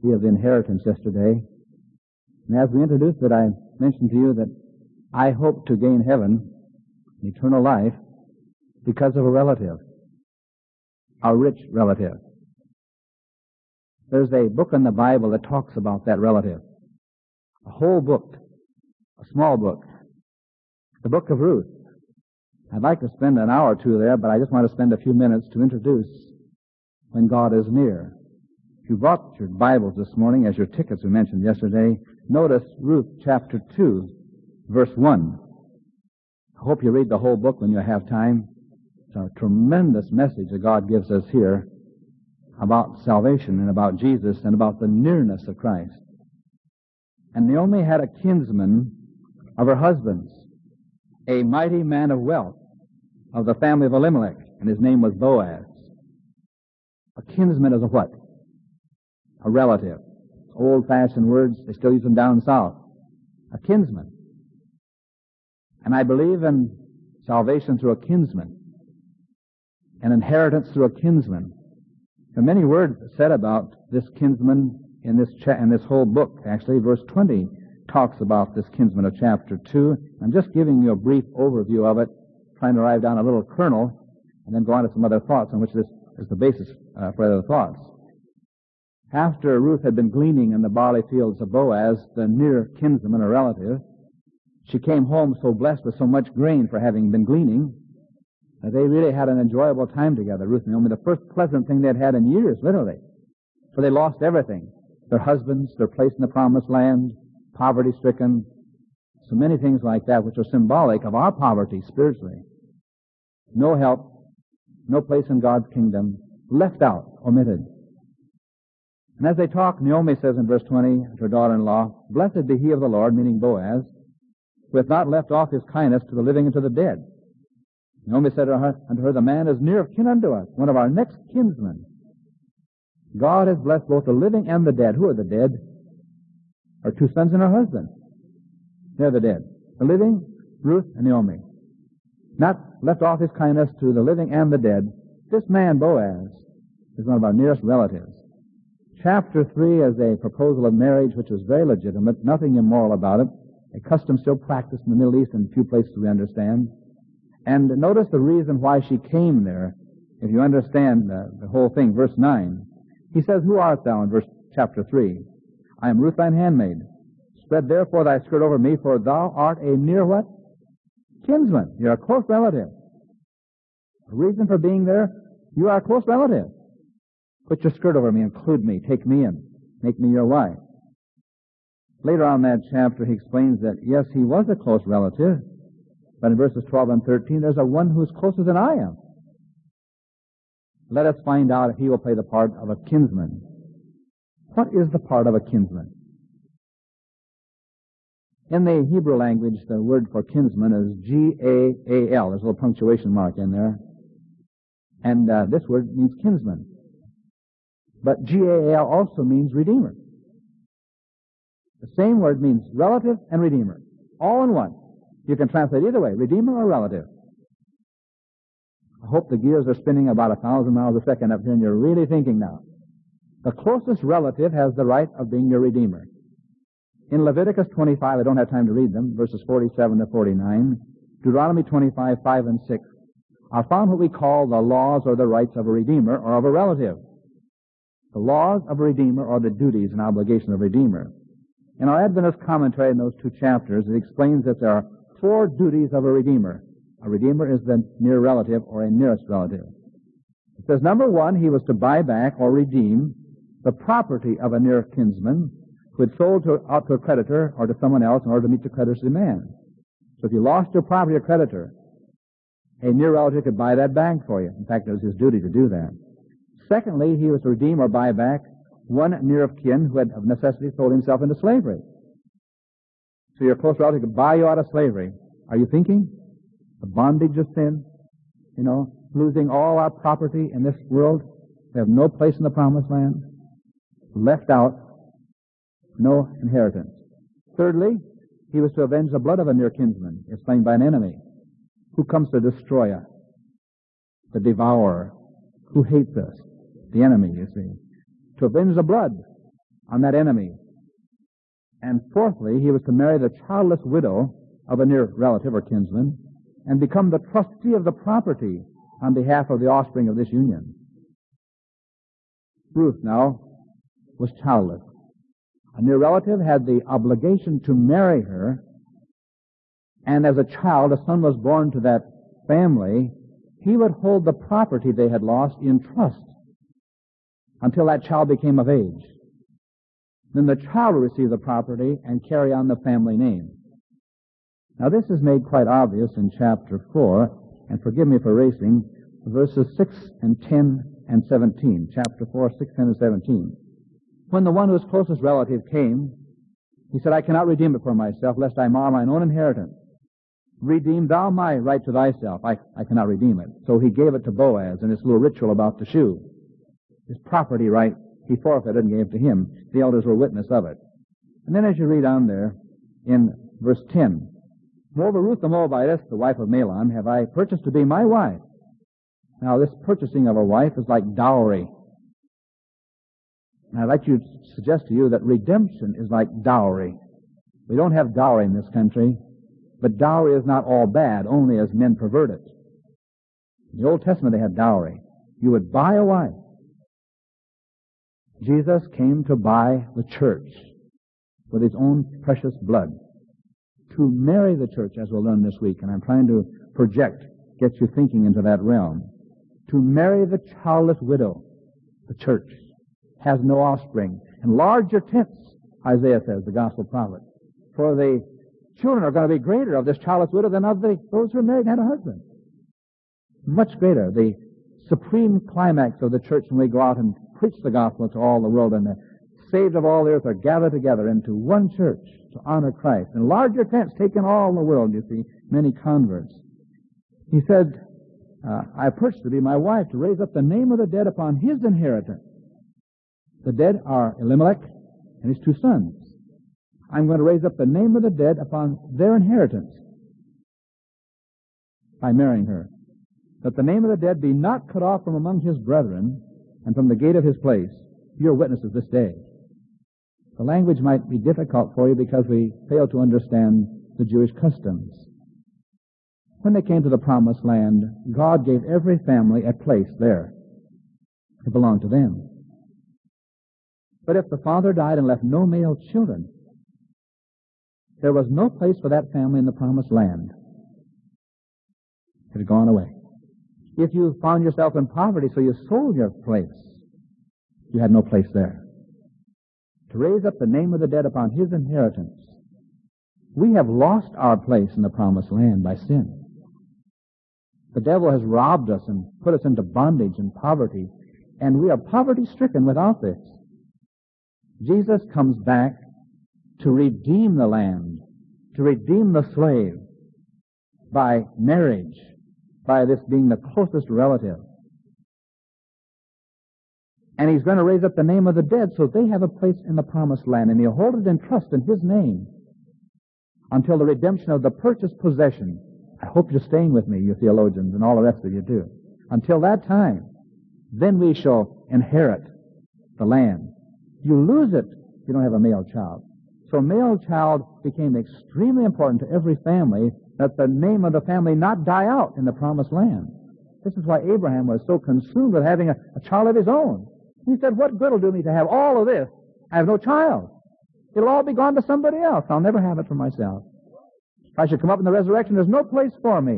of the inheritance yesterday. And as we introduced it, I mentioned to you that I hope to gain heaven, eternal life, because of a relative, a rich relative. There's a book in the Bible that talks about that relative. A whole book, a small book, the book of Ruth. I'd like to spend an hour or two there, but I just want to spend a few minutes to introduce when God is near. If you brought your Bibles this morning as your tickets we mentioned yesterday, notice Ruth chapter 2, verse 1. I hope you read the whole book when you have time. It's a tremendous message that God gives us here about salvation and about Jesus and about the nearness of Christ. And Naomi had a kinsman of her husband's, a mighty man of wealth of the family of Elimelech, and his name was Boaz. A kinsman is a what? A relative. Old-fashioned words, they still use them down south. A kinsman. And I believe in salvation through a kinsman, and inheritance through a kinsman. There are many words said about this kinsman in this whole book. Actually, verse 20 talks about this kinsman of chapter 2. I'm just giving you a brief overview of it, trying to write down a little kernel, and then go on to some other thoughts on which this is the basis for other thoughts. After Ruth had been gleaning in the barley fields of Boaz, the near kinsman or relative, she came home so blessed with so much grain for having been gleaning that they really had an enjoyable time together, Ruth and Naomi, the first pleasant thing they'd had in years, literally. For they lost everything. Their husbands, their place in the promised land, poverty-stricken, so many things like that which are symbolic of our poverty spiritually. No help, no place in God's kingdom, left out, omitted. And as they talk, Naomi says in verse 20 to her daughter-in-law, "Blessed be he of the Lord," meaning Boaz, "who hath not left off his kindness to the living and to the dead." Naomi said unto her, "The man is near of kin unto us, one of our next kinsmen." God has blessed both the living and the dead. Who are the dead? Her two sons and her husband. They're the dead. The living, Ruth and Naomi. Not left off his kindness to the living and the dead. This man, Boaz, is one of our nearest relatives. Chapter 3 is a proposal of marriage which was very legitimate, nothing immoral about it, a custom still practiced in the Middle East in a few places we understand. And notice the reason why she came there, if you understand the whole thing. Verse 9. He says, "Who art thou?" in chapter 3. "I am Ruth thine handmaid. Spread therefore thy skirt over me, for thou art a near" what? "Kinsman." You're a close relative. The reason for being there, you are a close relative. Put your skirt over me, include me, take me in, make me your wife. Later on in that chapter, he explains that, yes, he was a close relative, but in verses 12 and 13, there's a one who's closer than I am. Let us find out if he will play the part of a kinsman. What is the part of a kinsman? In the Hebrew language, the word for kinsman is G-A-A-L. There's a little punctuation mark in there. And this word means kinsman. But G-A-A-L also means redeemer. The same word means relative and redeemer, all in one. You can translate either way, redeemer or relative. I hope the gears are spinning about 1,000 miles a second up here, and you're really thinking now. The closest relative has the right of being your redeemer. In Leviticus 25, I don't have time to read them, verses 47 to 49, Deuteronomy 25, 5 and 6, are found what we call the laws or the rights of a redeemer or of a relative. The laws of a redeemer or the duties and obligations of a redeemer. In our Adventist commentary in those two chapters, it explains that there are 4 duties of a redeemer. A redeemer is the near relative or a nearest relative. It says, number 1, he was to buy back or redeem the property of a near kinsman who had sold out to a creditor or to someone else in order to meet the creditor's demand. So if you lost your property or creditor, a near relative could buy that back for you. In fact, it was his duty to do that. Secondly, he was to redeem or buy back one near of kin who had of necessity sold himself into slavery. So your close relative could buy you out of slavery. Are you thinking? The bondage of sin, losing all our property in this world. We have no place in the promised land. Left out, no inheritance. Thirdly, he was to avenge the blood of a near kinsman, if slain by an enemy, who comes to destroy us, the devourer, who hates us, the enemy, you see. To avenge the blood on that enemy. And fourthly, he was to marry the childless widow of a near relative or kinsman and become the trustee of the property on behalf of the offspring of this union. Ruth now was childless. A near relative had the obligation to marry her, and as a child, a son was born to that family. He would hold the property they had lost in trust until that child became of age. Then the child would receive the property and carry on the family name. Now this is made quite obvious in chapter 4, and forgive me for racing, verses 6 and 10 and 17. Chapter 4, 6, 10, and 17. When the one whose closest relative came, he said, I cannot redeem it for myself, lest I mar mine own inheritance. Redeem thou my right to thyself. I cannot redeem it. So he gave it to Boaz in this little ritual about the shoe. His property right, he forfeited and gave to him. The elders were witness of it. And then as you read on there, in verse 10, Moreover, Ruth the Moabitess, the wife of Mahlon, have I purchased to be my wife. Now, this purchasing of a wife is like dowry. And I'd like to suggest to you that redemption is like dowry. We don't have dowry in this country, but dowry is not all bad, only as men pervert it. In the Old Testament, they had dowry. You would buy a wife. Jesus came to buy the church with his own precious blood, to marry the church, as we'll learn this week, and I'm trying to project, get you thinking into that realm. To marry the childless widow, the church, has no offspring. Enlarge your tents, Isaiah says, the gospel prophet. For the children are going to be greater of this childless widow than of those who are married and had a husband. Much greater. The supreme climax of the church when we go out and preach the gospel to all the world, and the saved of all the earth are gathered together into one church to honor Christ. Enlarge your tents, take in all the world, you see, many converts. He said, I purchased to be my wife to raise up the name of the dead upon his inheritance. The dead are Elimelech and his two sons. I'm going to raise up the name of the dead upon their inheritance by marrying her, that the name of the dead be not cut off from among his brethren and from the gate of his place. You're witnesses this day. The language might be difficult for you because we fail to understand the Jewish customs. When they came to the promised land, God gave every family a place there. It belonged to them. But if the father died and left no male children, there was no place for that family in the promised land. It had gone away. If you found yourself in poverty, so you sold your place, you had no place there. To raise up the name of the dead upon his inheritance. We have lost our place in the promised land by sin. The devil has robbed us and put us into bondage and poverty, and we are poverty-stricken without this. Jesus comes back to redeem the land, to redeem the slave by marriage, by this being the closest relative. And he's going to raise up the name of the dead so they have a place in the promised land, and he'll hold it in trust in his name until the redemption of the purchased possession. I hope you're staying with me, you theologians, and all the rest of you do. Until that time, then we shall inherit the land. You lose it if you don't have a male child. So male child became extremely important to every family, that the name of the family not die out in the promised land. This is why Abraham was so consumed with having a child of his own. He said, what good will do me to have all of this? I have no child. It'll all be gone to somebody else. I'll never have it for myself. If I should come up in the resurrection, there's no place for me.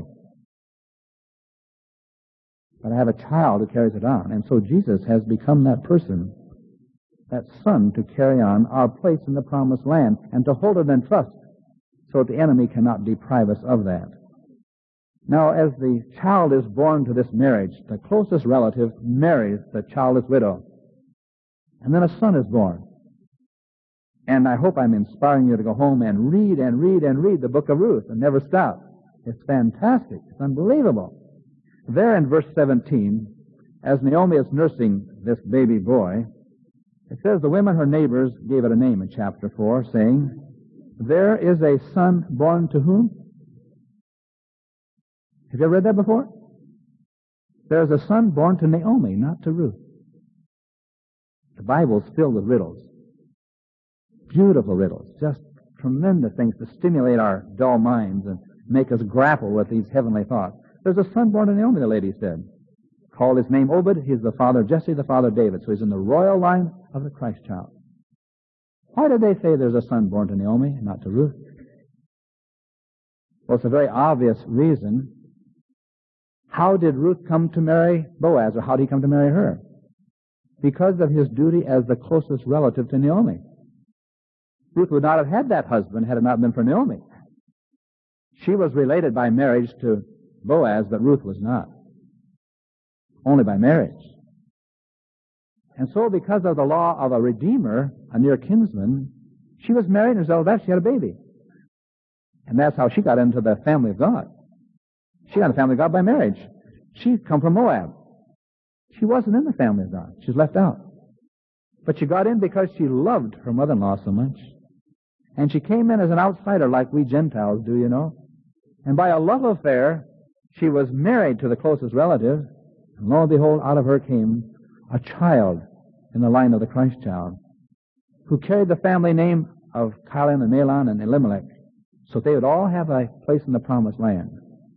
But I have a child who carries it on. And so Jesus has become that person, that son, to carry on our place in the promised land and to hold it in trust so that the enemy cannot deprive us of that. Now, as the child is born to this marriage, the closest relative marries the childless widow. And then a son is born. And I hope I'm inspiring you to go home and read and read and read the book of Ruth and never stop. It's fantastic. It's unbelievable. There in verse 17, as Naomi is nursing this baby boy, it says the women, her neighbors, gave it a name in chapter 4, saying, there is a son born to whom? Have you ever read that before? There's a son born to Naomi, not to Ruth. The Bible's filled with riddles. beautiful riddles, just tremendous things to stimulate our dull minds and make us grapple with these heavenly thoughts. There's a son born to Naomi, the lady said. Called his name Obed. He's the father of Jesse, the father of David. So he's in the royal line of the Christ child. Why did they say there's a son born to Naomi and not to Ruth? Well, it's a very obvious reason. How did Ruth come to marry Boaz, or how did he come to marry her? Because of his duty as the closest relative to Naomi. Ruth would not have had that husband had it not been for Naomi. She was related by marriage to Boaz, but Ruth was not. Only by marriage. And so because of the law of a redeemer, a near kinsman, she was married, and as a result of that, she had a baby. And that's how she got into the family of God. She got in the family of God by marriage. She'd come from Moab. She wasn't in the family of God. She was left out. But she got in because she loved her mother-in-law so much. And she came in as an outsider like we Gentiles do, you know. And by a love affair, she was married to the closest relative. And lo and behold, out of her came a child in the line of the Christ child who carried the family name of Chilion and Mahlon and Elimelech, so they would all have a place in the promised land.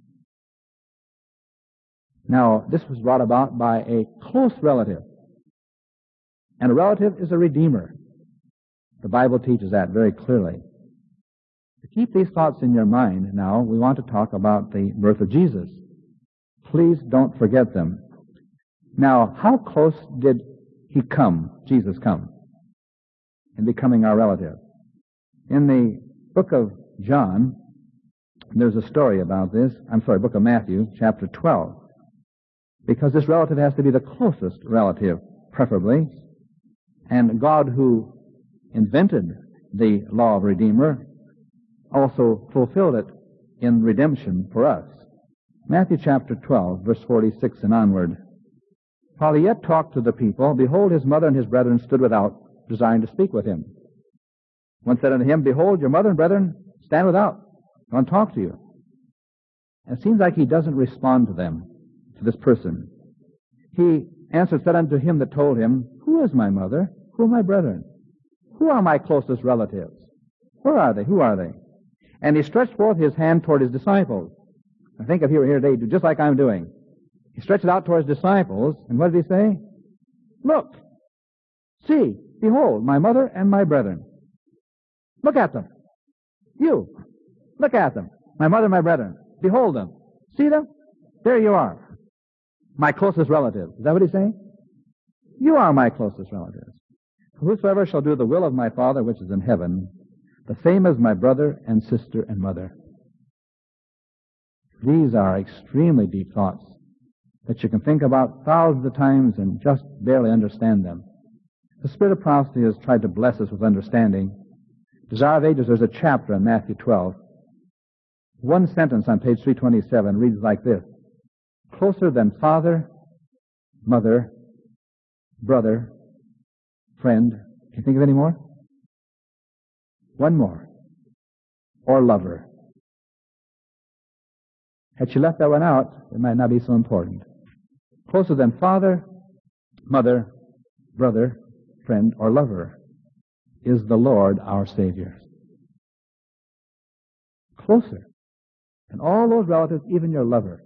Now, this was brought about by a close relative. And a relative is a redeemer. The Bible teaches that very clearly. To keep these thoughts in your mind now, we want to talk about the birth of Jesus. Please don't forget them. Now, how close did he come, Jesus come, in becoming our relative? In the book of John, there's a story about this. Book of Matthew, chapter 12. Because this relative has to be the closest relative, preferably. And God, who invented the law of Redeemer, also fulfilled it in redemption for us. Matthew chapter 12, verse 46 and onward. While he yet talked to the people, behold, his mother and his brethren stood without, desiring to speak with him. One said unto him, Behold, your mother and brethren stand without. I want to talk to you. And it seems like he doesn't respond to them, to this person. He answered, said unto him that told him, Who is my mother? Who are my brethren? Who are my closest relatives? Where are they? Who are they? And he stretched forth his hand toward his disciples. I think if he were here today, he'd do just like I'm doing. He stretched it out toward his disciples, and what did he say? Look, see, behold, my mother and my brethren. Look at them. You, look at them. My mother and my brethren. Behold them. See them? There you are. My closest relatives. Is that what he's saying? You are my closest relatives. Whosoever shall do the will of my Father which is in heaven, the same as my brother and sister and mother. These are extremely deep thoughts that you can think about thousands of times and just barely understand them. The Spirit of prophecy has tried to bless us with understanding. Desire of Ages, there's a chapter in Matthew 12. One sentence on page 327 reads like this. Closer than father, mother, brother, friend. Can you think of any more? One more. Or lover. Had she left that one out, it might not be so important. Closer than father, mother, brother, friend, or lover is the Lord our Savior. Closer. And all those relatives, even your lover,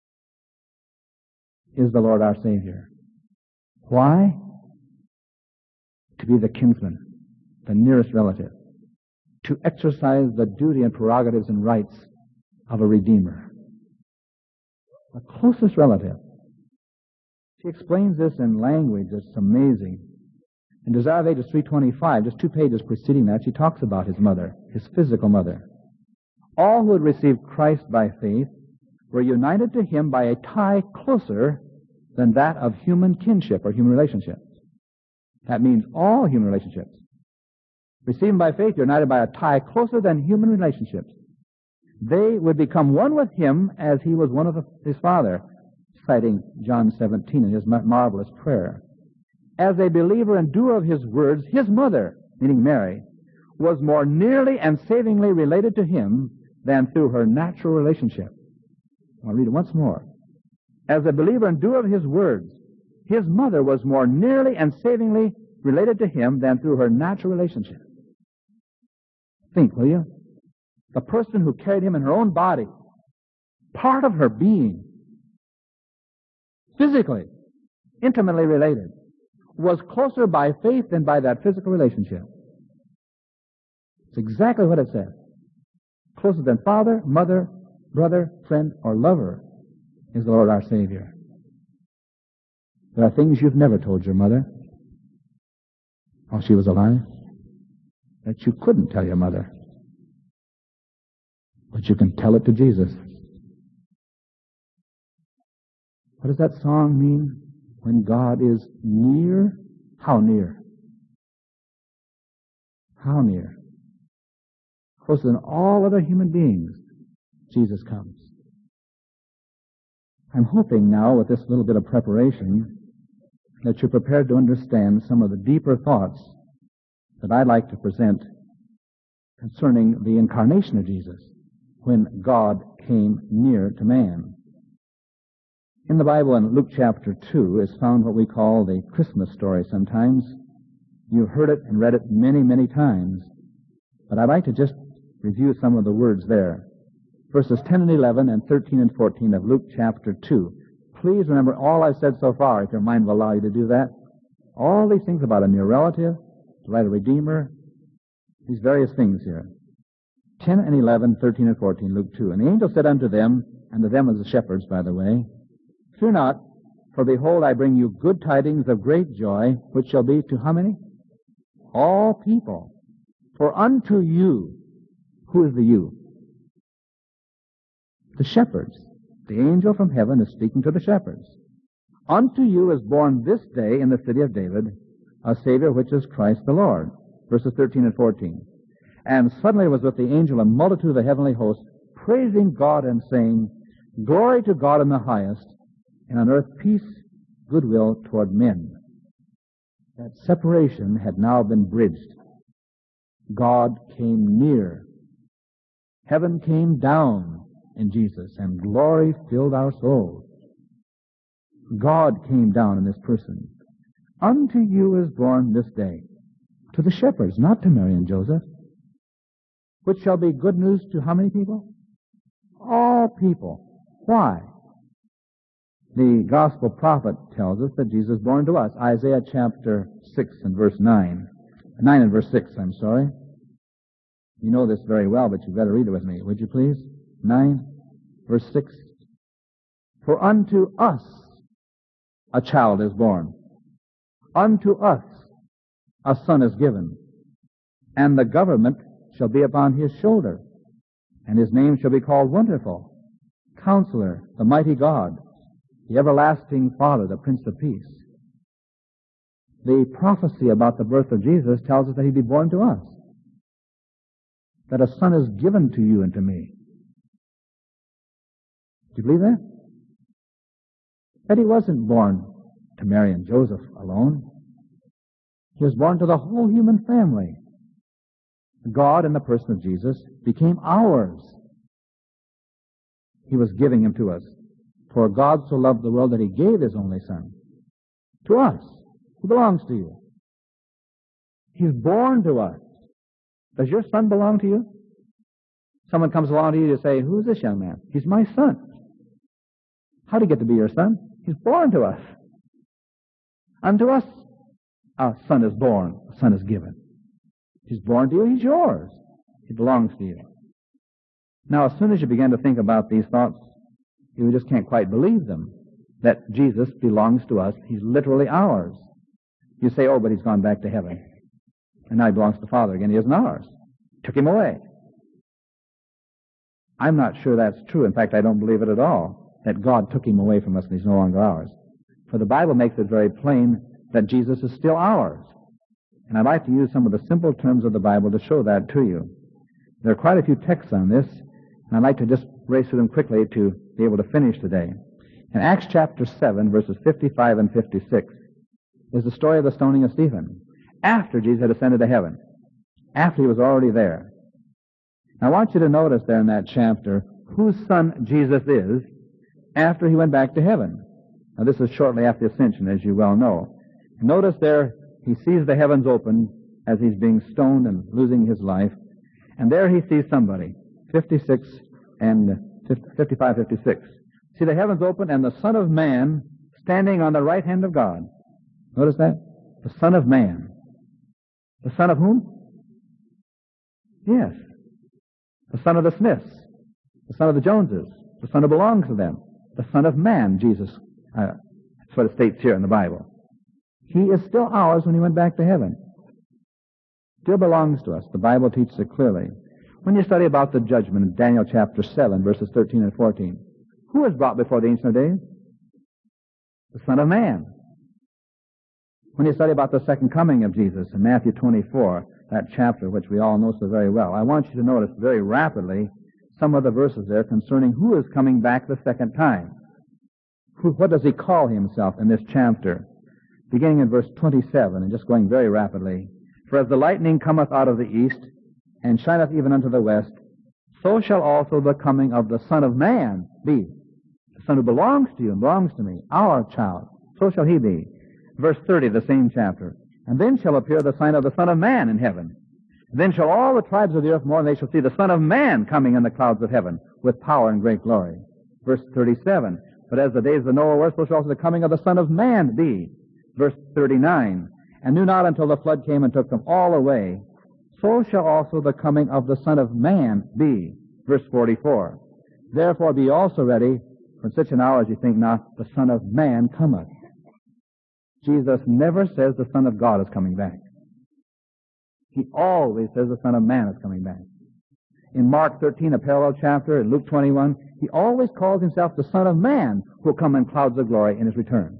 is the Lord our Savior. Why? To be the kinsman, the nearest relative. To exercise the duty and prerogatives and rights of a redeemer. The closest relative. She explains this in language that's amazing. In Desire of Ages 325, just 2 pages preceding that, she talks about his mother, his physical mother. All who had received Christ by faith were united to him by a tie closer than that of human kinship or human relationships. That means all human relationships. Received by faith, you're united by a tie closer than human relationships. They would become one with him as he was one of his Father, citing John 17 in his marvelous prayer. As a believer and doer of his words, his mother, meaning Mary, was more nearly and savingly related to him than through her natural relationship. I'll read it once more. As a believer and doer of his words, his mother was more nearly and savingly related to him than through her natural relationship. Think, will you? The person who carried him in her own body, part of her being, physically, intimately related, was closer by faith than by that physical relationship. It's exactly what it says. Closer than father, mother, brother, friend, or lover is the Lord our Savior. There are things you've never told your mother while she was alive that you couldn't tell your mother. But you can tell it to Jesus. What does that song mean? When God is near? How near? How near? Closer than all other human beings, Jesus comes. I'm hoping now, with this little bit of preparation, that you're prepared to understand some of the deeper thoughts that I'd like to present concerning the incarnation of Jesus, when God came near to man. In the Bible, in Luke chapter 2, is found what we call the Christmas story sometimes. You've heard it and read it many, many times. But I'd like to just review some of the words there. Verses 10 and 11 and 13 and 14 of Luke chapter 2. Please remember all I've said so far, if your mind will allow you to do that. All these things about a near relative, the right of Redeemer, these various things here. 10 and 11, 13 and 14, Luke 2. And the angel said unto them, and to them as the shepherds, by the way, Fear not, for behold, I bring you good tidings of great joy, which shall be to how many? All people. For unto you, who is the you? The shepherds. The angel from heaven is speaking to the shepherds. Unto you is born this day in the city of David a Savior, which is Christ the Lord. Verses 13 and 14. And suddenly was with the angel a multitude of the heavenly host, praising God and saying, Glory to God in the highest, and on earth peace, goodwill toward men. That separation had now been bridged. God came near. Heaven came down in Jesus, and glory filled our souls. God came down in this person. Unto you is born this day. To the shepherds, not to Mary and Joseph. Which shall be good news to how many people? All people. Why? The gospel prophet tells us that Jesus is born to us. Isaiah chapter 6 and verse 9. 9 and verse 6, I'm sorry. You know this very well, but you better read it with me, would you please? 9, verse 6. For unto us a child is born. Unto us a son is given. And the government shall be upon his shoulder. And his name shall be called Wonderful, Counselor, the Mighty God, the Everlasting Father, the Prince of Peace. The prophecy about the birth of Jesus tells us that he'd be born to us. That a son is given to you and to me. Do you believe that? That he wasn't born to Mary and Joseph alone. He was born to the whole human family. God, in the person of Jesus, became ours. He was giving him to us. For God so loved the world that he gave his only Son. To us, who belongs to you. He's born to us. Does your son belong to you? Someone comes along to you to say, who's this young man? He's my son. How did he get to be your son? He's born to us. Unto us, a son is born, a son is given. He's born to you, he's yours. He belongs to you. Now, as soon as you begin to think about these thoughts, you just can't quite believe them, that Jesus belongs to us. He's literally ours. You say, oh, but he's gone back to heaven. And now he belongs to the Father again. He isn't ours. Took him away. I'm not sure that's true. In fact, I don't believe it at all, that God took him away from us and he's no longer ours. For the Bible makes it very plain that Jesus is still ours. And I'd like to use some of the simple terms of the Bible to show that to you. There are quite a few texts on this, and I'd like to just race through them quickly to be able to finish today. In Acts chapter 7, verses 55 and 56, is the story of the stoning of Stephen, after Jesus had ascended to heaven, after he was already there. Now, I want you to notice there in that chapter whose son Jesus is after he went back to heaven. Now, this is shortly after the ascension, as you well know. Notice there, he sees the heavens open as he's being stoned and losing his life. And there he sees somebody, 56 and 55, 56. See the heavens open and the Son of Man standing on the right hand of God. Notice that? The Son of Man. The Son of whom? Yes. The Son of the Smiths. The Son of the Joneses. The Son who belongs to them. The Son of Man, Jesus. That's what it states here in the Bible. He is still ours when he went back to heaven. Still belongs to us. The Bible teaches it clearly. When you study about the judgment in Daniel chapter 7, verses 13 and 14, who is brought before the Ancient of Days? The Son of Man. When you study about the second coming of Jesus in Matthew 24, that chapter which we all know so very well, I want you to notice very rapidly some of the verses there concerning who is coming back the second time. What does he call himself in this chapter? Beginning in verse 27 and just going very rapidly. For as the lightning cometh out of the east, and shineth even unto the west, so shall also the coming of the Son of Man be. The Son who belongs to you and belongs to me, our child, so shall he be. Verse 30, the same chapter. And then shall appear the sign of the Son of Man in heaven. And then shall all the tribes of the earth mourn, and they shall see the Son of Man coming in the clouds of heaven with power and great glory. Verse 37, but as the days of Noah were, so shall also the coming of the Son of Man be. Verse 39, and knew not until the flood came and took them all away, so shall also the coming of the Son of Man be. Verse 44, therefore be also ready, for in such an hour as you think not, the Son of Man cometh. Jesus never says the Son of God is coming back. He always says the Son of Man is coming back. In Mark 13, a parallel chapter, in Luke 21, he always calls himself the Son of Man who will come in clouds of glory in his return.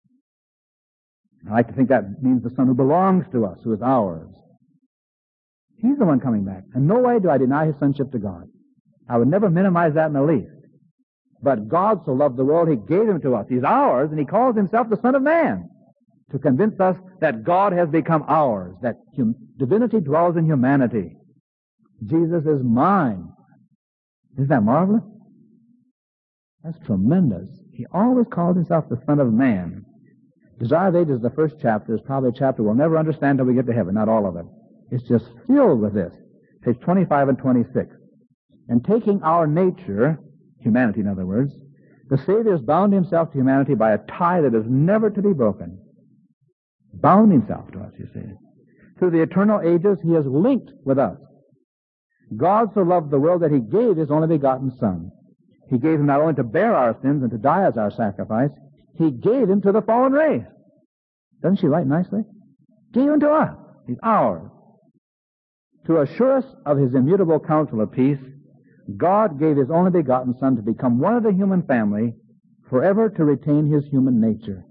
I like to think that means the Son who belongs to us, who is ours. He's the one coming back. In no way do I deny his sonship to God. I would never minimize that in the least. But God so loved the world, he gave him to us. He's ours, and he calls himself the Son of Man to convince us that God has become ours, that divinity dwells in humanity. Jesus is mine. Isn't that marvelous? That's tremendous. He always called himself the Son of Man. Desire of Ages, the first chapter, is probably a chapter we'll never understand until we get to heaven, not all of it. It's just filled with this. Page 25 and 26. And taking our nature, humanity in other words, the Savior has bound himself to humanity by a tie that is never to be broken. Bound himself to us, you see. Through the eternal ages, he is linked with us. God so loved the world that he gave his only begotten Son. He gave him not only to bear our sins and to die as our sacrifice, he gave him to the fallen race. Doesn't she write nicely? Gave him to us. He's ours. To assure us of his immutable counsel of peace, God gave his only begotten Son to become one of the human family, forever to retain his human nature.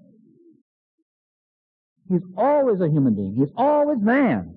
He's always a human being. He's always man.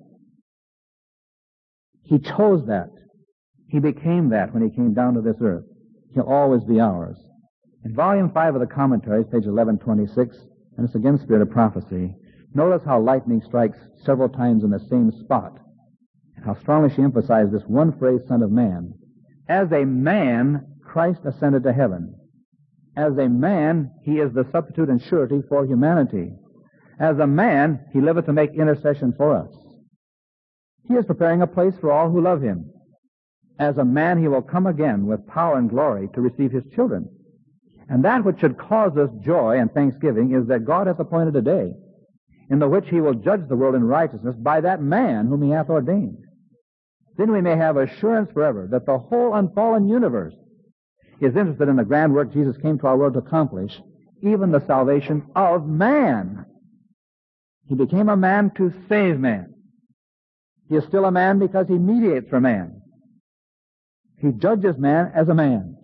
He chose that. He became that when he came down to this earth. He'll always be ours. In volume 5 of the commentaries, page 1126, and it's again Spirit of Prophecy, notice how lightning strikes several times in the same spot. And how strongly she emphasized this one phrase, Son of Man. As a man, Christ ascended to heaven. As a man, he is the substitute and surety for humanity. As a man, he liveth to make intercession for us. He is preparing a place for all who love him. As a man, he will come again with power and glory to receive his children. And that which should cause us joy and thanksgiving is that God hath appointed a day in the which he will judge the world in righteousness by that man whom he hath ordained. Then we may have assurance forever that the whole unfallen universe is interested in the grand work Jesus came to our world to accomplish, even the salvation of man. He became a man to save man. He is still a man because he mediates for man. He judges man as a man.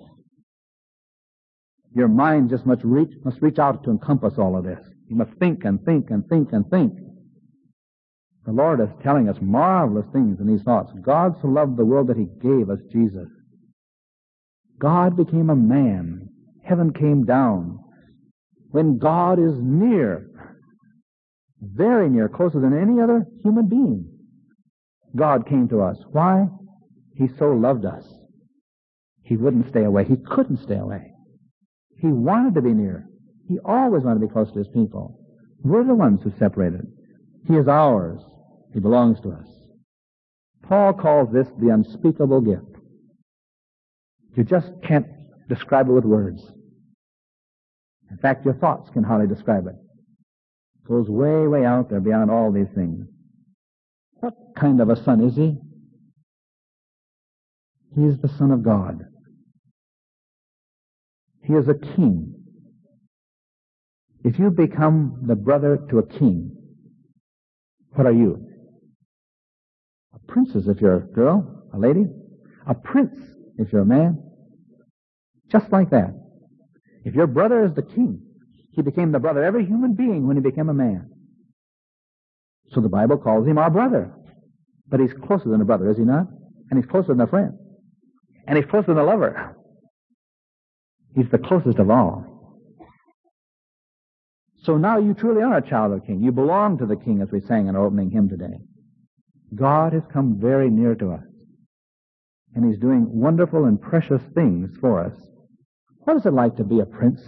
Your mind just must reach out to encompass all of this. You must think and think and think and think. The Lord is telling us marvelous things in these thoughts. God so loved the world that he gave us Jesus. God became a man. Heaven came down. When God is near, very near, closer than any other human being, God came to us. Why? He so loved us. He wouldn't stay away. He couldn't stay away. He wanted to be near. He always wanted to be close to his people. We're the ones who separated. He is ours. He belongs to us. Paul calls this the unspeakable gift. You just can't describe it with words. In fact, your thoughts can hardly describe it. It goes way, way out there beyond all these things. What kind of a son is he? He is the Son of God. He is a king. If you become the brother to a king, what are you? A princess if you're a girl, a lady. A prince if you're a man. Just like that. If your brother is the king, he became the brother of every human being when he became a man. So the Bible calls him our brother. But he's closer than a brother, is he not? And he's closer than a friend. And he's closer than a lover. He's the closest of all. So now you truly are a child of the King. You belong to the King, as we sang in our opening hymn today. God has come very near to us. And he's doing wonderful and precious things for us. What is it like to be a prince?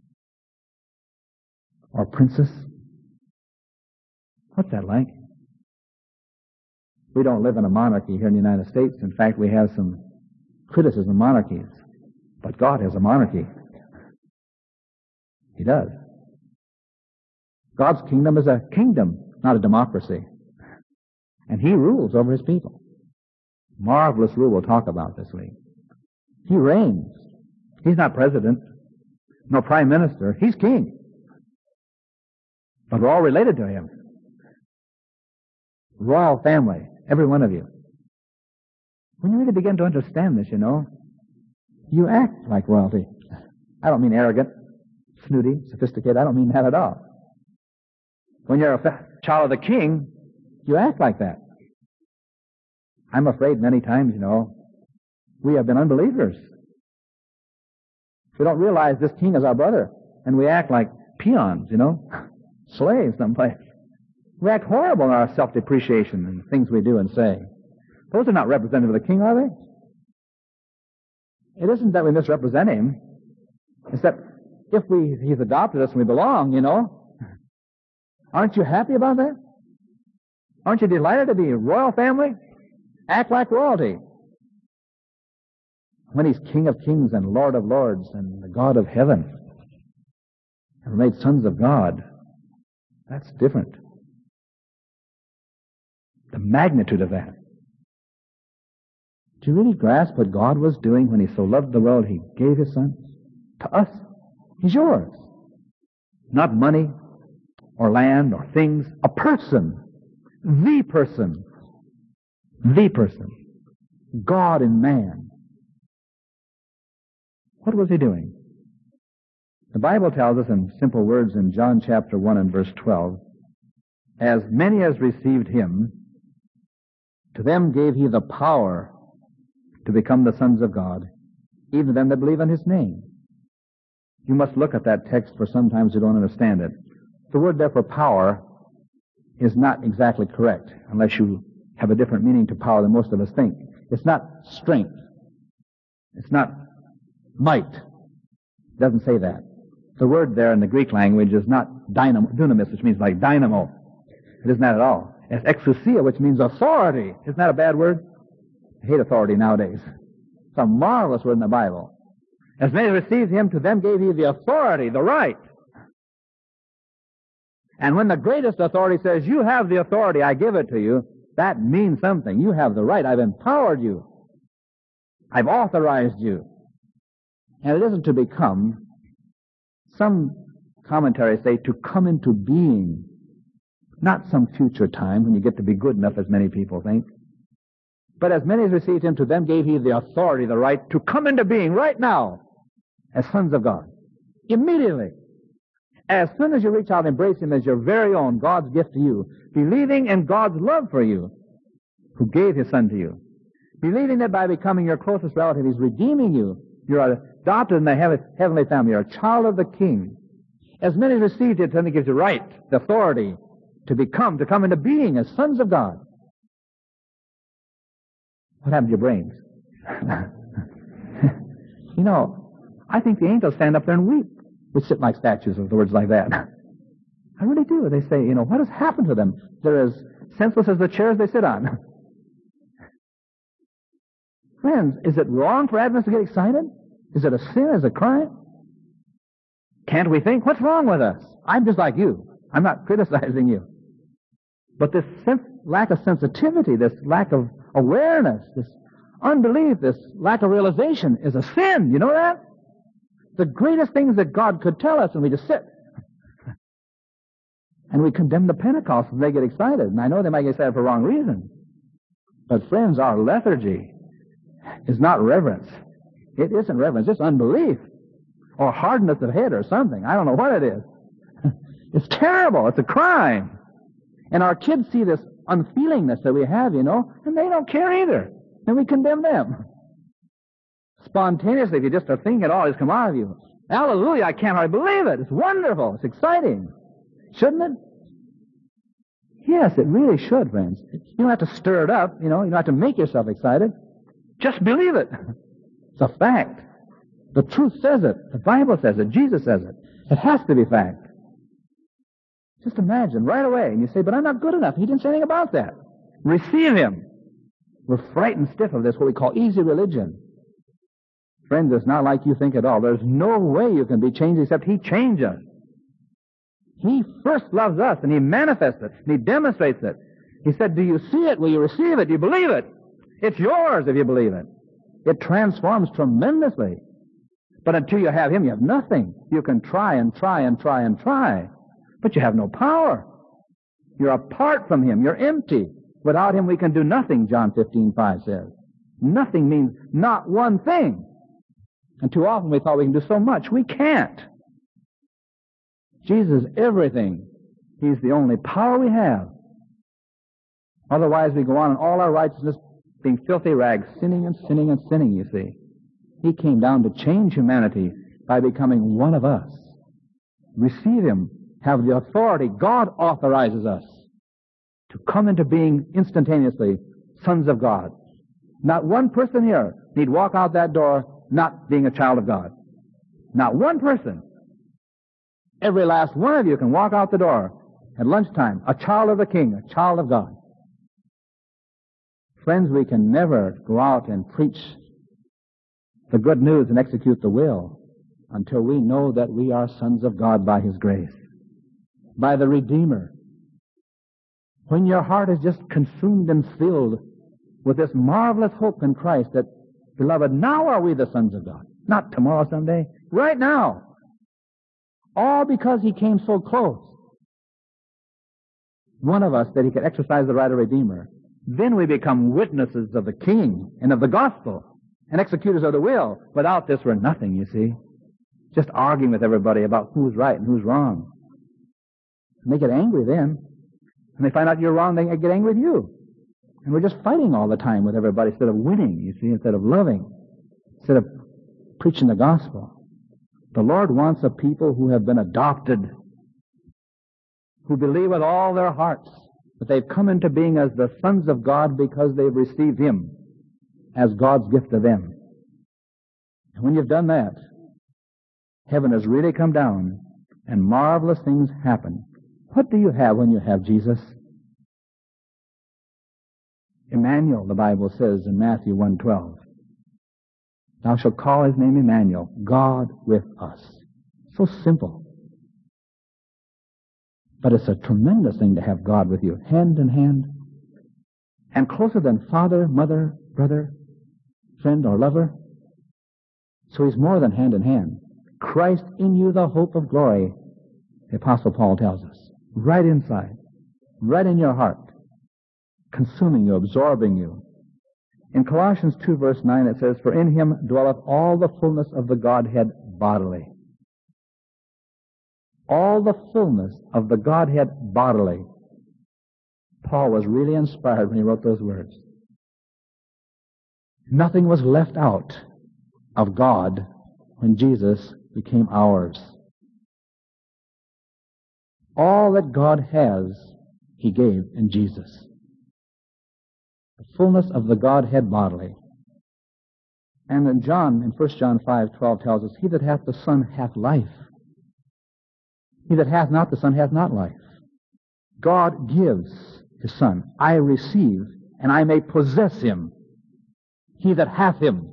Or princess? What's that like? We don't live in a monarchy here in the United States. In fact, we have some criticism of monarchies. But God has a monarchy. He does. God's kingdom is a kingdom, not a democracy. And he rules over his people. Marvelous rule we'll talk about this week. He reigns. He's not president, nor prime minister. He's king. But we're all related to him. Royal family, every one of you. When you really begin to understand this, you act like royalty. I don't mean arrogant, snooty, sophisticated. I don't mean that at all. When you're a child of the King, you act like that. I'm afraid many times, we have been unbelievers. We don't realize this King is our brother, and we act like peons, slaves someplace. We act horrible in our self-depreciation and things we do and say. Those are not representative of the King, are they? It isn't that we misrepresent him. It's that if he's adopted us and we belong, Aren't you happy about that? Aren't you delighted to be a royal family? Act like royalty. When he's King of kings and Lord of lords and the God of heaven, and we're made sons of God, that's different. The magnitude of that. Do you really grasp what God was doing when he so loved the world he gave his son? To us. He's yours. Not money or land or things. A person. The person. The person. God in man. What was he doing? The Bible tells us in simple words in John chapter 1 and verse 12, as many as received him, to them gave he the power to become the sons of God, even them that believe in his name. You must look at that text, for sometimes you don't understand it. The word there for power is not exactly correct, unless you have a different meaning to power than most of us think. It's not strength. It's not might. It doesn't say that. The word there in the Greek language is not dunamis, which means like dynamo. It isn't that at all. It's exousia, which means authority. Isn't that a bad word? I hate authority nowadays. It's a marvelous word in the Bible. As many as received him, to them gave he the authority, the right. And when the greatest authority says, you have the authority, I give it to you, that means something. You have the right. I've empowered you. I've authorized you. And it isn't to become, some commentaries say, to come into being. Not some future time when you get to be good enough, as many people think. But as many as received him, to them gave he the authority, the right, to come into being right now as sons of God. Immediately. As soon as you reach out and embrace him as your very own, God's gift to you, believing in God's love for you, who gave his son to you, believing that by becoming your closest relative, he's redeeming you, you're adopted in the heavenly family, you're a child of the King. As many as received it, then he gives you right, the authority, to come into being as sons of God. What happened to your brains? I think the angels stand up there and weep. We sit like statues with words like that. I really do. They say, what has happened to them? They're as senseless as the chairs they sit on. Friends, is it wrong for Adventists to get excited? Is it a sin? Is it a crime? Can't we think, what's wrong with us? I'm just like you. I'm not criticizing you. But this lack of sensitivity, this lack of awareness, this unbelief, this lack of realization is a sin. You know that? The greatest things that God could tell us, and we just sit. And we condemn the Pentecostals. They get excited. And I know they might get excited for wrong reasons. But friends, our lethargy is not reverence. It isn't reverence. It's unbelief. Or hardness of head or something. I don't know what it is. It's terrible. It's a crime. And our kids see this unfeelingness that we have, and they don't care either. And we condemn them. Spontaneously, if you just are thinking it all, it's come out of you. Hallelujah, I can't hardly believe it. It's wonderful. It's exciting. Shouldn't it? Yes, it really should, friends. You don't have to stir it up, you don't have to make yourself excited. Just believe it. It's a fact. The truth says it. The Bible says it. Jesus says it. It has to be fact. Just imagine right away, and you say, but I'm not good enough. He didn't say anything about that. Receive Him. We're frightened stiff of this, what we call easy religion. Friends, it's not like you think at all. There's no way you can be changed except He changes us. He first loves us, and He manifests it, and He demonstrates it. He said, do you see it? Will you receive it? Do you believe it? It's yours if you believe it. It transforms tremendously. But until you have Him, you have nothing. You can try and try and try and try, but you have no power. You're apart from Him. You're empty. Without Him, we can do nothing, John 15:5 says. Nothing means not one thing. And too often we thought we can do so much. We can't. Jesus is everything. He's the only power we have. Otherwise, we go on in all our righteousness being filthy rags, sinning and sinning and sinning, you see. He came down to change humanity by becoming one of us. Receive Him. Have the authority. God authorizes us to come into being instantaneously sons of God. Not one person here need walk out that door not being a child of God. Not one person. Every last one of you can walk out the door at lunchtime, a child of the King, a child of God. Friends, we can never go out and preach the good news and execute the will until we know that we are sons of God by His grace, by the Redeemer. When your heart is just consumed and filled with this marvelous hope in Christ that, beloved, now are we the sons of God. Not tomorrow, someday. Right now. All because He came so close. One of us, that He could exercise the right of Redeemer. Then we become witnesses of the King and of the gospel and executors of the will. Without this, we're nothing, you see. Just arguing with everybody about who's right and who's wrong. And they get angry then. And they find out you're wrong, they get angry with you. And we're just fighting all the time with everybody instead of winning, you see, instead of loving, instead of preaching the gospel. The Lord wants a people who have been adopted, who believe with all their hearts that they've come into being as the sons of God because they've received Him as God's gift to them. And when you've done that, heaven has really come down and marvelous things happen. What do you have when you have Jesus? Emmanuel, the Bible says in Matthew 1:12. Thou shalt call His name Emmanuel, God with us. So simple. But it's a tremendous thing to have God with you, hand in hand, and closer than father, mother, brother, friend, or lover. So He's more than hand in hand. Christ in you, the hope of glory, the Apostle Paul tells us. Right inside, right in your heart, consuming you, absorbing you. In Colossians 2 verse 9 it says, for in Him dwelleth all the fullness of the Godhead bodily. All the fullness of the Godhead bodily. Paul was really inspired when he wrote those words. Nothing was left out of God when Jesus became ours. All that God has, He gave in Jesus. The fullness of the Godhead bodily. And in 1 John 5:12 tells us, he that hath the Son hath life. He that hath not the Son hath not life. God gives His Son. I receive, and I may possess Him. he that hath him.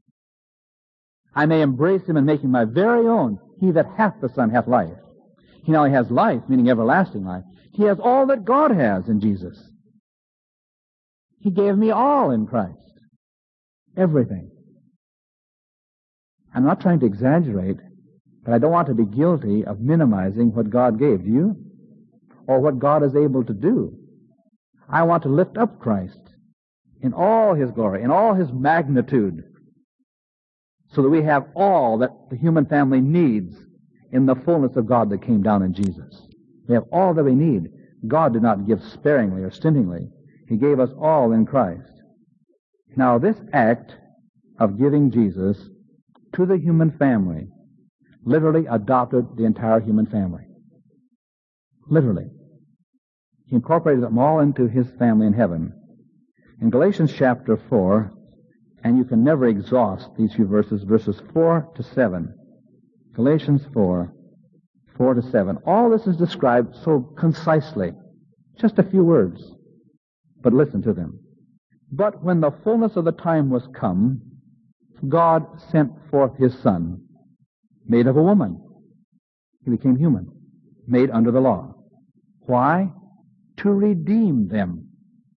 I may embrace him and make him my very own. He that hath the Son hath life. He not only has life, meaning everlasting life, he has all that God has in Jesus. He gave me all in Christ. Everything. I'm not trying to exaggerate, but I don't want to be guilty of minimizing what God gave. Do you? Or what God is able to do. I want to lift up Christ in all his glory, in all his magnitude, so that we have all that the human family needs in the fullness of God that came down in Jesus. We have all that we need. God did not give sparingly or stintingly. He gave us all in Christ. Now, this act of giving Jesus to the human family literally adopted the entire human family. Literally. He incorporated them all into his family in heaven. In Galatians chapter 4, and you can never exhaust these few verses, verses 4 to 7. Galatians 4, 4 to 7. All this is described so concisely. Just a few words. But listen to them. But when the fullness of the time was come, God sent forth his Son, made of a woman. He became human, made under the law. Why? To redeem them.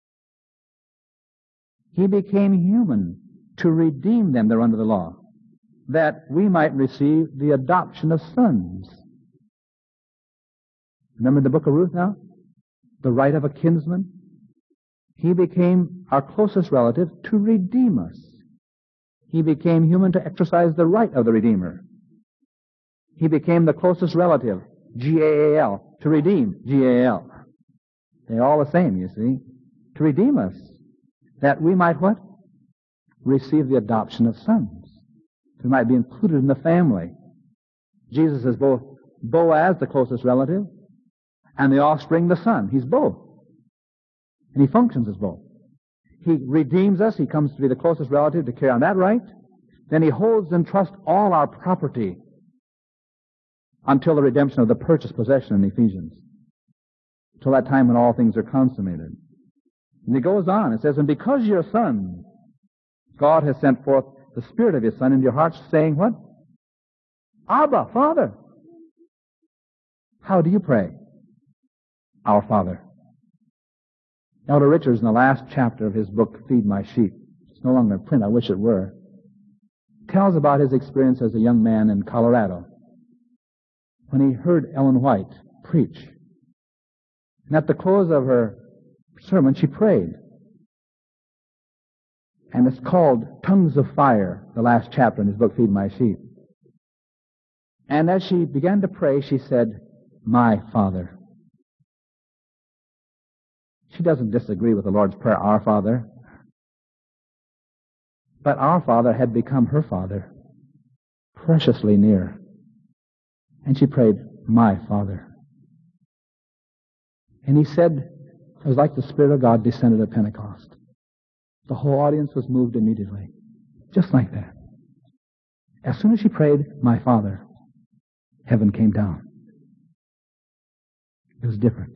He became human to redeem them that are under the law, that we might receive the adoption of sons. Remember the book of Ruth now? The right of a kinsman? He became our closest relative to redeem us. He became human to exercise the right of the Redeemer. He became the closest relative, G-A-A-L, to redeem, G-A-L. They're all the same, you see. To redeem us. That we might what? Receive the adoption of sons. We might be included in the family. Jesus is both Boaz, the closest relative, and the offspring, the son. He's both. And he functions as both. He redeems us. He comes to be the closest relative to carry on that right. Then he holds in trust all our property until the redemption of the purchased possession in Ephesians. Till that time when all things are consummated. And he goes on. It says, and because you're sons, God has sent forth the Spirit of his Son into your hearts, saying what? Abba, Father. How do you pray? Our Father. Elder Richards, in the last chapter of his book, Feed My Sheep, it's no longer in print, I wish it were, tells about his experience as a young man in Colorado when he heard Ellen White preach. And at the close of her sermon, she prayed. And it's called Tongues of Fire, the last chapter in his book, Feed My Sheep. And as she began to pray, she said, My Father. She doesn't disagree with the Lord's Prayer, Our Father. But our Father had become her Father, preciously near. And she prayed, My Father. And he said, it was like the Spirit of God descended at Pentecost. The whole audience was moved immediately. Just like that. As soon as she prayed, My Father, heaven came down. It was different.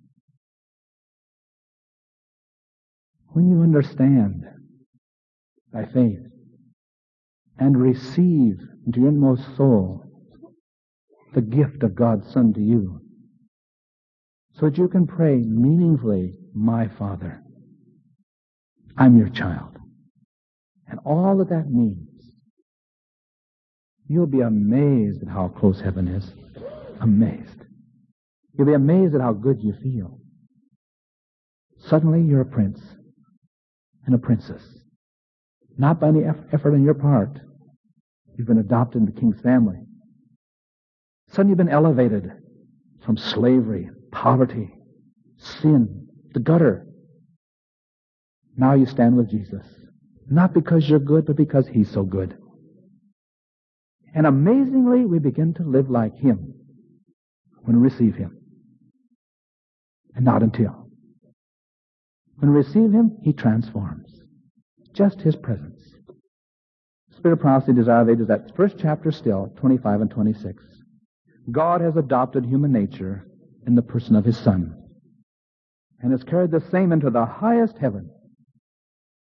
When you understand by faith and receive into your inmost soul the gift of God's Son to you, so that you can pray meaningfully, My Father, I'm your child. And all that that means, you'll be amazed at how close heaven is. Amazed. You'll be amazed at how good you feel. Suddenly you're a prince and a princess. Not by any effort on your part. You've been adopted into the King's family. Suddenly you've been elevated from slavery, poverty, sin, the gutter. Now you stand with Jesus. Not because you're good, but because He's so good. And amazingly, we begin to live like Him when we receive Him. And not until. When we receive Him, He transforms. Just His presence. Spirit of Prophecy, Desire of Ages, that first chapter still, 25 and 26. God has adopted human nature in the person of His Son, and has carried the same into the highest heaven,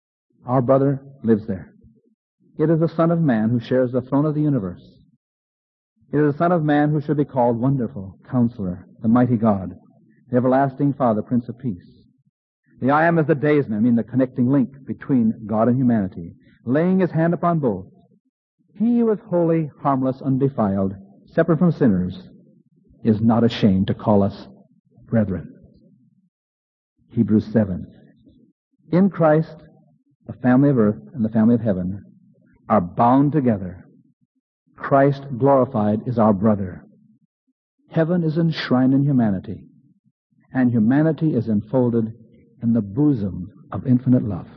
Our brother lives there. It is the Son of Man who shares the throne of the universe. It is the Son of Man who should be called Wonderful, Counselor, the Mighty God, the Everlasting Father, Prince of Peace. The I Am is the daysman, I mean the connecting link between God and humanity, laying his hand upon both. He who is holy, harmless, undefiled, separate from sinners, is not ashamed to call us brethren. Hebrews 7. In Christ, the family of earth and the family of heaven are bound together. Christ glorified is our brother. Heaven is enshrined in humanity, and humanity is enfolded in the bosom of infinite love.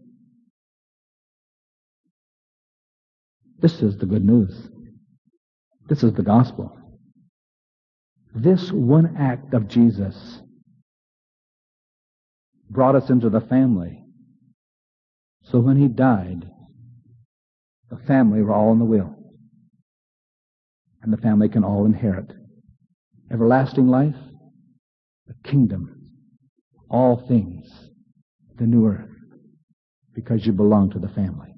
This is the good news. This is the gospel. This one act of Jesus brought us into the family. So when he died, the family were all in the will. And the family can all inherit everlasting life, the kingdom, all things, the new earth, because you belong to the family.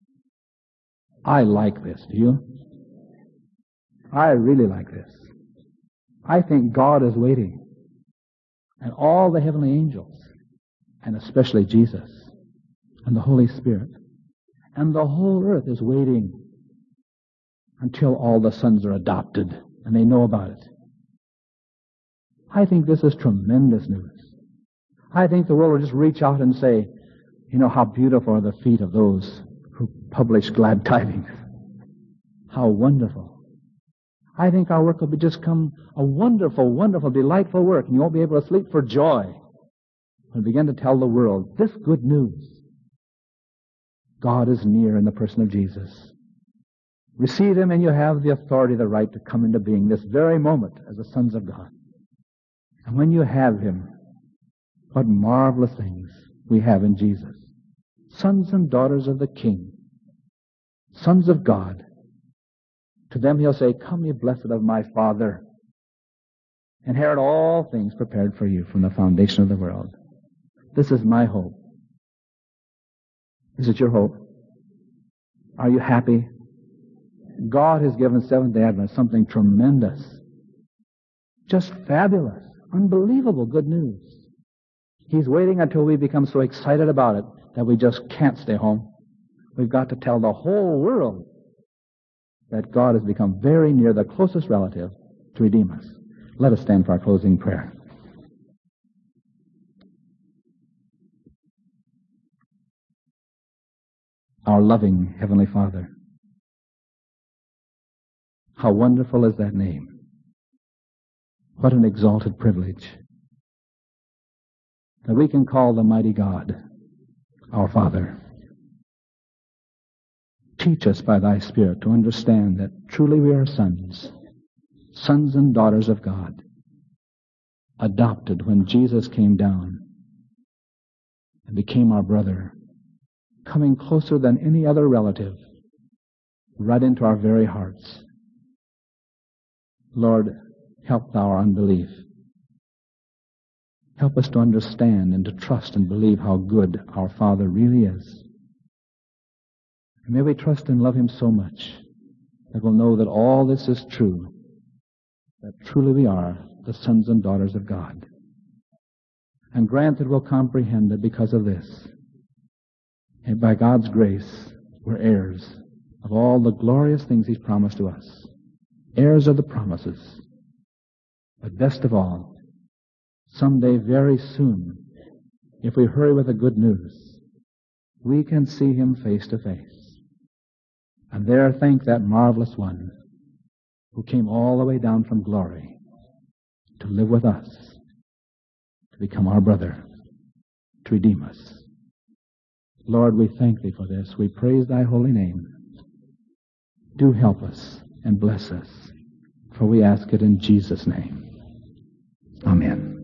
I like this, do you? I really like this. I think God is waiting, and all the heavenly angels, and especially Jesus, and the Holy Spirit, and the whole earth is waiting until all the sons are adopted, and they know about it. I think this is tremendous news. I think the world will just reach out and say, you know, how beautiful are the feet of those who publish glad tidings. How wonderful. I think our work will just come a wonderful, wonderful, delightful work, and you won't be able to sleep for joy when we begin to tell the world this good news. God is near in the person of Jesus. Receive him, and you have the authority, the right to come into being this very moment as the sons of God. And when you have him, what marvelous things we have in Jesus. Sons and daughters of the King. Sons of God. To them he'll say, come ye blessed of my Father. Inherit all things prepared for you from the foundation of the world. This is my hope. Is it your hope? Are you happy? God has given Seventh-day Adventists something tremendous. Just fabulous, unbelievable good news. He's waiting until we become so excited about it that we just can't stay home. We've got to tell the whole world that God has become very near, the closest relative, to redeem us. Let us stand for our closing prayer. Our loving Heavenly Father, how wonderful is that name. What an exalted privilege that we can call the mighty God our Father. Teach us by thy Spirit to understand that truly we are sons, sons and daughters of God, adopted when Jesus came down and became our brother, coming closer than any other relative, right into our very hearts. Lord, help thou our unbelief. Help us to understand and to trust and believe how good our Father really is. And may we trust and love him so much that we'll know that all this is true, that truly we are the sons and daughters of God. And grant that we'll comprehend that because of this, and by God's grace, we're heirs of all the glorious things he's promised to us. Heirs of the promises. But best of all, someday very soon, if we hurry with the good news, we can see him face to face. And there thank that marvelous one who came all the way down from glory to live with us, to become our brother, to redeem us. Lord, we thank thee for this. We praise thy holy name. Do help us and bless us, for we ask it in Jesus' name. Amen.